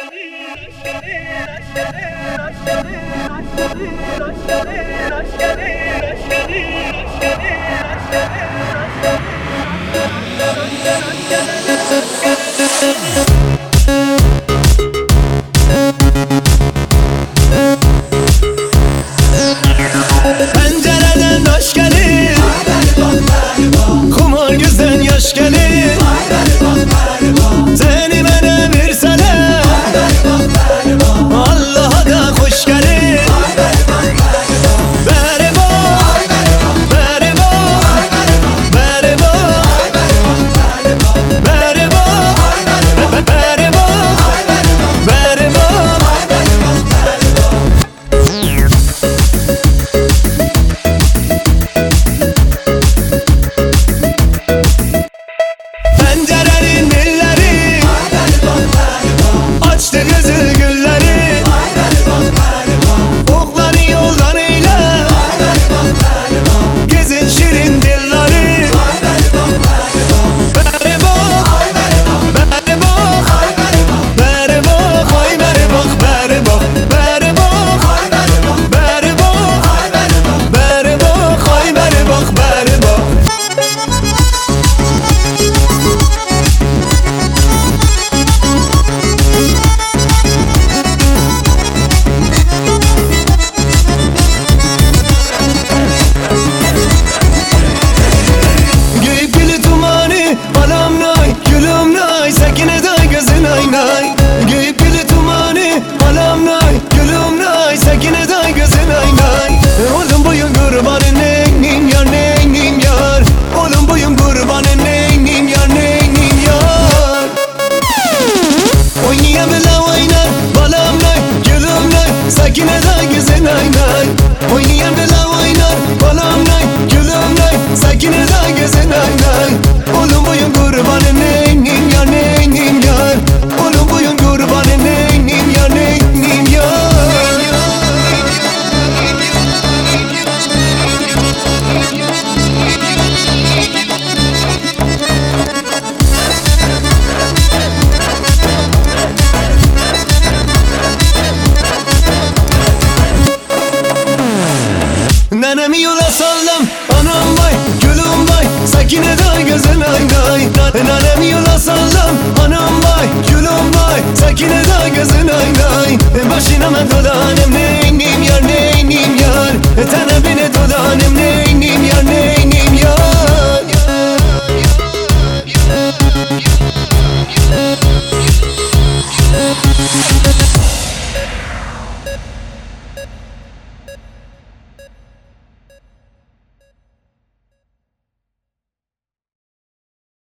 Pencereden hoş gelir, kumar gözden yaş gelir. Seni bana versene, Allah'a da hoş gelir. Beri bak, beri bak, beri bak, beri bak, beri bak, beri bak. Pencerenin dilleri açtı kızıl gülleri. Okları yoldan eyle, gezin şirin dilleri. Beri bak, beri bak, beri bak, ay beri bak, beri bak, beri bak, beri bak, beri bak, ay beri bak, beri bak. Gül tumanı balam nay, gülüm nay, sakine day gözün ay nay. Gül tumanı balam nay, gülüm nay, sakine day gözün ay nay. Oğlum boyun kurbanın neynim yar, neynim yar. Oğlum boyun kurbanın neynim yar, neynim yar. Oynayabila oynar balam nay, gülüm nay, sakine day gözün ay nay. Oynayabila oynar balam nay, gülüm nay, sakine day gözün ay nay. Oğlum boyun kurbanın neynim yar, neynim yar. Oğlum boyun kurbanın neynim yar, neynim yar. Nenemi yola sallam, anam vay, gülüm vay, sakine day gözün ay nay. Nenemi yola sallam, anam vay, gülüm vay, sakine day gözün ay nay. Başına men dolan emni